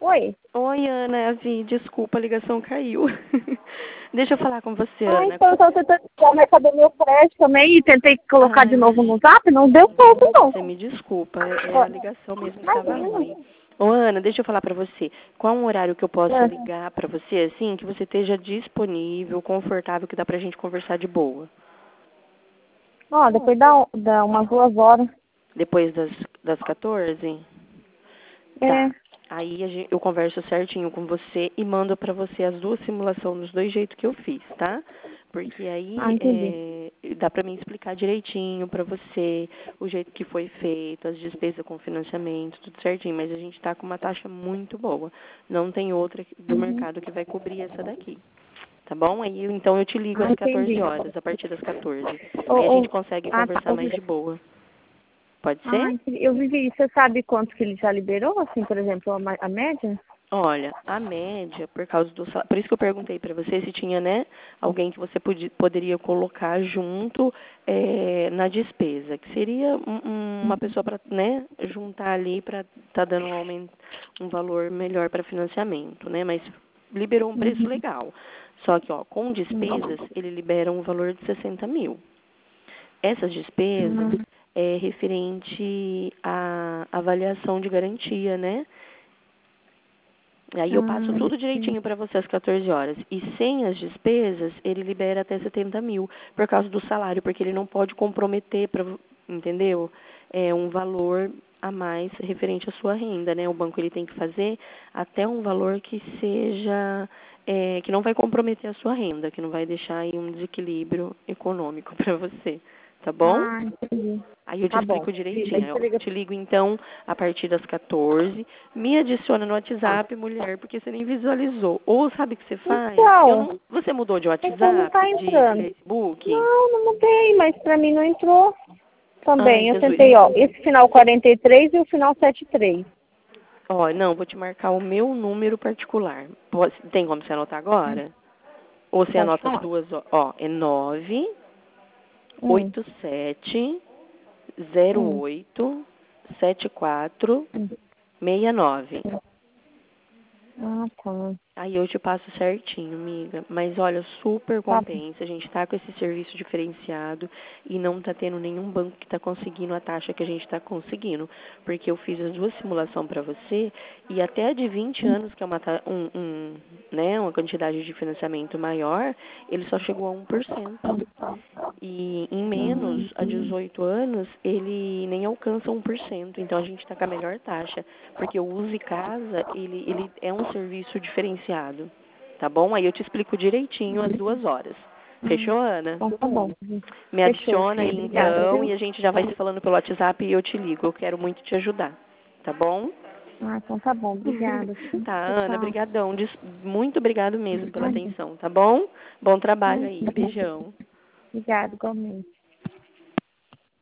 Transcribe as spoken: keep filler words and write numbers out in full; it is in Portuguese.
Oi. Oi, Ana, é a Vi, desculpa, a ligação caiu. Deixa eu falar com você, Ah, Ana. então eu tô tentando vai saber meu crédito também e tentei colocar Ai, de novo no imagina. zap, não deu certo não. Você me desculpa, é é a ligação mesmo que estava Imagina. ruim. Ô, Ana, deixa eu falar pra você. Qual um horário que eu posso É. ligar pra você, assim, que você esteja disponível, confortável, que dá pra gente conversar de boa? Ó, depois dá, dá umas duas horas. Depois das, das quatorze? É. Tá. Aí a gen- eu converso certinho com você e mando pra você as duas simulações dos dois jeitos que eu fiz, tá? Porque Ah, aí entendi. é, dá pra mim explicar direitinho pra você o jeito que foi feito, as despesas com financiamento, tudo certinho. Mas a gente tá com uma taxa muito boa. Não tem outra do Uhum. mercado que vai cobrir essa daqui. Tá bom? Aí então eu te ligo Ah, às entendi. quatorze horas, a partir das quatorze. Aí a Ô, gente ô, consegue ah, tá. conversar mais de boa. Pode Ah, ser? entendi. Eu vivi. Você sabe quanto que ele já liberou, assim, por exemplo, a, ma- a média? Olha, a média, por causa do salário, por isso que eu perguntei para você se tinha, né, alguém que você podia, poderia colocar junto é, na despesa, que seria um- um- uma pessoa para, né, juntar ali para estar tá dando um aumento, um valor melhor para financiamento, né, mas liberou um preço Uhum. legal. Só que, ó, com Uhum. despesas, ele libera um valor de sessenta mil. Essas despesas Uhum. é referente à avaliação de garantia, né? Aí eu passo Ah, tudo sim. direitinho para você às quatorze horas. E sem as despesas, ele libera até setenta mil por causa do salário, porque ele não pode comprometer, pra, entendeu? É um valor a mais referente à sua renda, né? O banco ele tem que fazer até um valor que seja, é, que não vai comprometer a sua renda, que não vai deixar aí um desequilíbrio econômico para você, tá bom? Ah, entendi. Aí eu te Tá bom. explico Daí direitinho. você Eu liga. te ligo, então, a partir das quatorze. Me adiciona no WhatsApp, mulher, porque você nem visualizou. Ou sabe o que você faz? Eu Então, não... Você mudou de então não WhatsApp, tá de entrando. Facebook? Não, não mudei, mas pra mim não entrou Ai, também. Eu Jesus. tentei, ó, esse final quarenta e três e o final setenta e três. Ó, não, vou te marcar o meu número particular. Pode- Tem como você anotar agora? Ou você Pode anota as falar? duas, ó, ó, é nove Hum, oito sete zero hum, oito sete quatro hum. seis nove. Ah, tá. Aí eu te passo certinho, amiga. Mas olha, super Tá bom. compensa. A gente tá com esse serviço diferenciado e não tá tendo nenhum banco que tá conseguindo a taxa que a gente tá conseguindo. Porque eu fiz as duas simulações para você e até a de vinte anos, que é uma, ta- um, um, né, uma quantidade de financiamento maior, ele só chegou a um por cento. E em menos, a dezoito anos, ele nem alcança um por cento. Então a gente está com a melhor taxa. Porque o Use Casa, ele, ele é um serviço diferenciado. Tá bom? Aí eu te explico direitinho às duas horas. Fechou, Ana? Então tá bom. Me Fechou, adiciona Fê. aí Obrigada, então viu? e a gente já vai se falando pelo WhatsApp e eu te ligo. Eu quero muito te ajudar. Tá bom? Ah, então tá bom. Obrigada. Tá, Tchau, Ana, tchau. brigadão. Des- Muito obrigado mesmo pela Imagina. atenção, tá bom? Bom trabalho aí. Imagina. Beijão. Obrigada, igualmente.